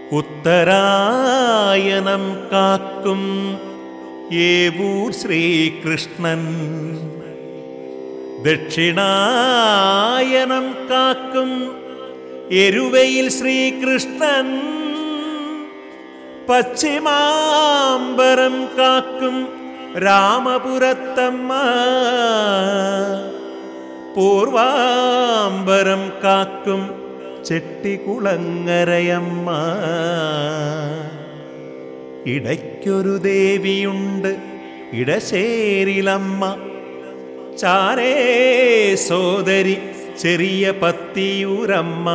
ഉത്തരായനം കാക്കും ഏവൂർ ശ്രീകൃഷ്ണൻ, ദക്ഷിണായനം കാക്കും എരുവയിൽ ശ്രീകൃഷ്ണൻ, പശ്ചിമാംബരം കാക്കും രാമപുരത്തമ്മ, പൂർവാംബരം കാക്കും ചെട്ടികുളങ്ങരയമ്മ. ഇടയ്ക്കൊരു ദേവിയുണ്ട് ഇടശ്ശേരിലമ്മ, ചാരേ സോദരി ചെറിയ പത്തിയൂരമ്മ.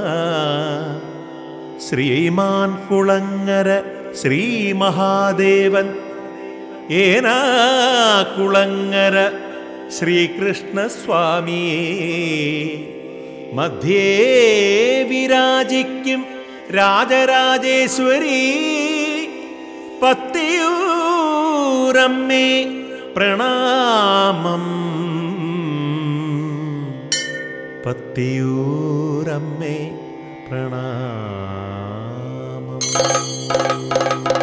ശ്രീമാൻ കുളങ്ങര ശ്രീ മഹാദേവൻ, ഏനാകുളങ്ങര ശ്രീകൃഷ്ണസ്വാമിയേ. മധ്യേ വിരാജിക്കും രാജരാജേശ്വരി, പത്തിയൂരമ്മേ പ്രണാമം, പത്തിയൂരമ്മേ പ്രണാമം.